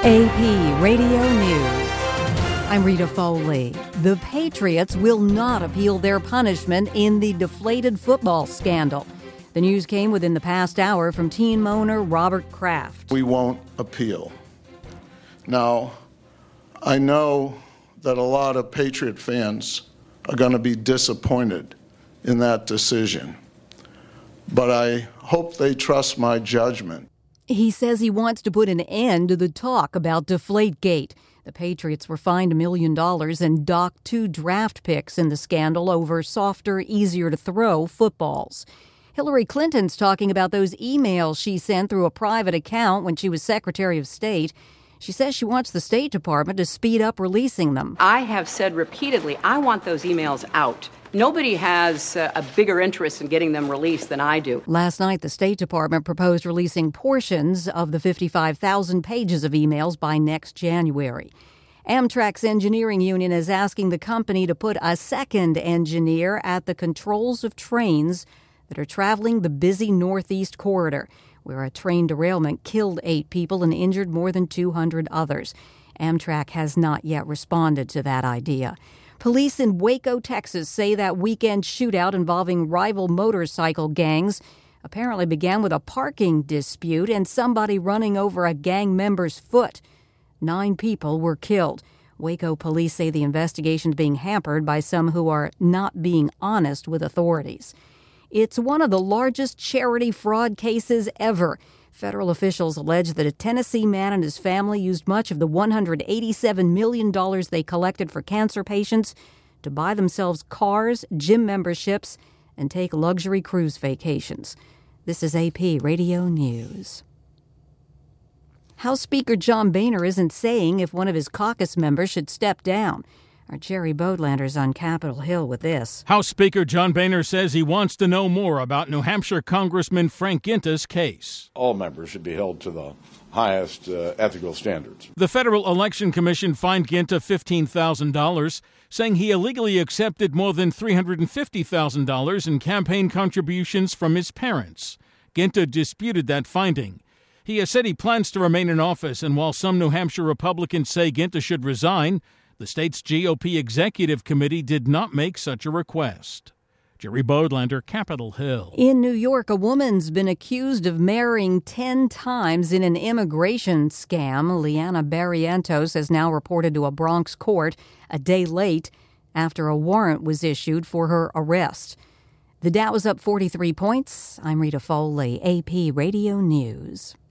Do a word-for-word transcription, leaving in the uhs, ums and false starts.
A P Radio News. I'm Rita Foley. The Patriots will not appeal their punishment in the deflated football scandal. The news came within the past hour from team owner Robert Kraft. We won't appeal. Now, I know that a lot of Patriot fans are going to be disappointed in that decision, but I hope they trust my judgment. He says he wants to put an end to the talk about Deflategate. The Patriots were fined a million dollars and docked two draft picks in the scandal over softer, easier-to-throw footballs. Hillary Clinton's talking about those emails she sent through a private account when she was Secretary of State. She says she wants the State Department to speed up releasing them. I have said repeatedly, I want those emails out. Nobody has uh, a bigger interest in getting them released than I do. Last night, the State Department proposed releasing portions of the fifty-five thousand pages of emails by next January. Amtrak's engineering union is asking the company to put a second engineer at the controls of trains that are traveling the busy Northeast corridor, where a train derailment killed eight people and injured more than two hundred others. Amtrak has not yet responded to that idea. Police in Waco, Texas, say that weekend shootout involving rival motorcycle gangs apparently began with a parking dispute and somebody running over a gang member's foot. Nine people were killed. Waco police say the investigation is being hampered by some who are not being honest with authorities. It's one of the largest charity fraud cases ever. Federal officials allege that a Tennessee man and his family used much of the one hundred eighty-seven million dollars they collected for cancer patients to buy themselves cars, gym memberships, and take luxury cruise vacations. This is A P Radio News. House Speaker John Boehner isn't saying if one of his caucus members should step down. Our Jerry Bodlander's on Capitol Hill with this. House Speaker John Boehner says he wants to know more about New Hampshire Congressman Frank Ginta's case. All members should be held to the highest uh, ethical standards. The Federal Election Commission fined Ginta fifteen thousand dollars, saying he illegally accepted more than three hundred fifty thousand dollars in campaign contributions from his parents. Ginta disputed that finding. He has said he plans to remain in office, and while some New Hampshire Republicans say Ginta should resign, the state's G O P Executive Committee did not make such a request. Jerry Bodlander, Capitol Hill. In New York, a woman's been accused of marrying ten times in an immigration scam. Liana Barrientos has now reported to a Bronx court a day late after a warrant was issued for her arrest. The Dow is up forty-three points. I'm Rita Foley, A P Radio News.